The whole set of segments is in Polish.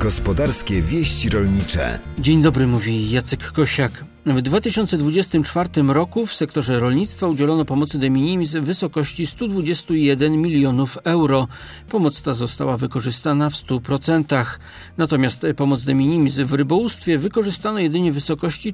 Gospodarskie wieści rolnicze. Dzień dobry, mówi Jacek Kosiak. W 2024 roku w sektorze rolnictwa udzielono pomocy de minimis w wysokości 121 milionów euro. Pomoc ta została wykorzystana w 100%. Natomiast pomoc de minimis w rybołówstwie wykorzystano jedynie w wysokości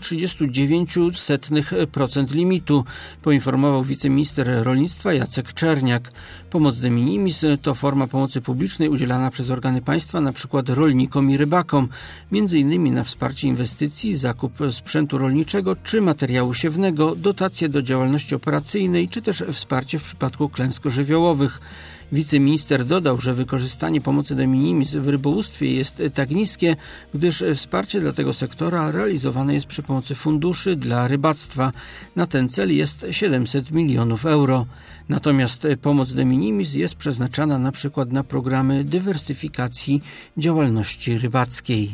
39% limitu, poinformował wiceminister rolnictwa Jacek Czerniak. Pomoc de minimis to forma pomocy publicznej udzielana przez organy państwa np. rolnikom i rybakom, m.in. na wsparcie inwestycji, zakup sprzętu rolniczego czy materiału siewnego, dotacje do działalności operacyjnej, czy też wsparcie w przypadku klęsk żywiołowych. Wiceminister dodał, że wykorzystanie pomocy de minimis w rybołówstwie jest tak niskie, gdyż wsparcie dla tego sektora realizowane jest przy pomocy funduszy dla rybactwa. Na ten cel jest 700 milionów euro. Natomiast pomoc de minimis jest przeznaczana na przykład na programy dywersyfikacji działalności rybackiej.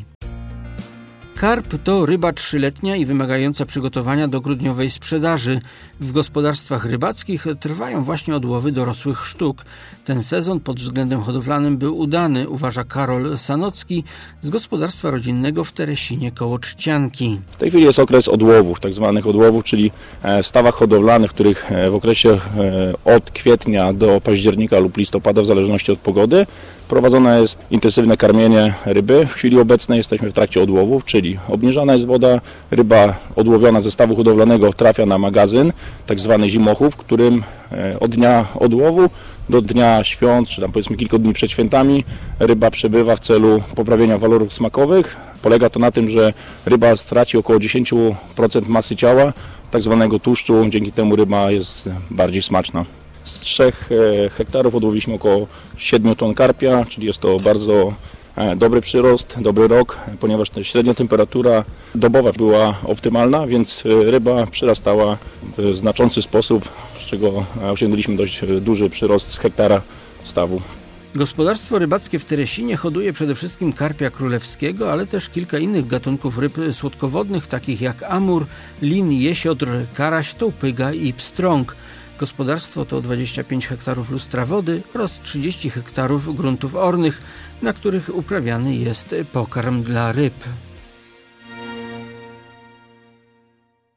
Karp to ryba 3-letnia i wymagająca przygotowania do grudniowej sprzedaży. W gospodarstwach rybackich trwają właśnie odłowy dorosłych sztuk. Ten sezon pod względem hodowlanym był udany, uważa Karol Sanocki z gospodarstwa rodzinnego w Teresinie koło Trzcianki. W tej chwili jest okres odłowów, tak zwanych odłowów, czyli w stawach hodowlanych, w których w okresie od kwietnia do października lub listopada, w zależności od pogody, prowadzone jest intensywne karmienie ryby. W chwili obecnej jesteśmy w trakcie odłowów, czyli obniżana jest woda, ryba odłowiona ze stawu hodowlanego trafia na magazyn, tak zwany zimochów, w którym od dnia odłowu do dnia świąt, czy tam powiedzmy kilku dni przed świętami, ryba przebywa w celu poprawienia walorów smakowych. Polega to na tym, że ryba straci około 10% masy ciała, tak zwanego tłuszczu, dzięki temu ryba jest bardziej smaczna. Z 3 hektarów odłowiliśmy około 7 ton karpia, czyli jest to bardzo dobry przyrost, dobry rok, ponieważ średnia temperatura dobowa była optymalna, więc ryba przyrastała w znaczący sposób, z czego osiągnęliśmy dość duży przyrost z hektara stawu. Gospodarstwo rybackie w Teresinie hoduje przede wszystkim karpia królewskiego, ale też kilka innych gatunków ryb słodkowodnych, takich jak amur, lin, jesiotr, karaś, tołpyga i pstrąg. Gospodarstwo to 25 hektarów lustra wody oraz 30 hektarów gruntów ornych, na których uprawiany jest pokarm dla ryb.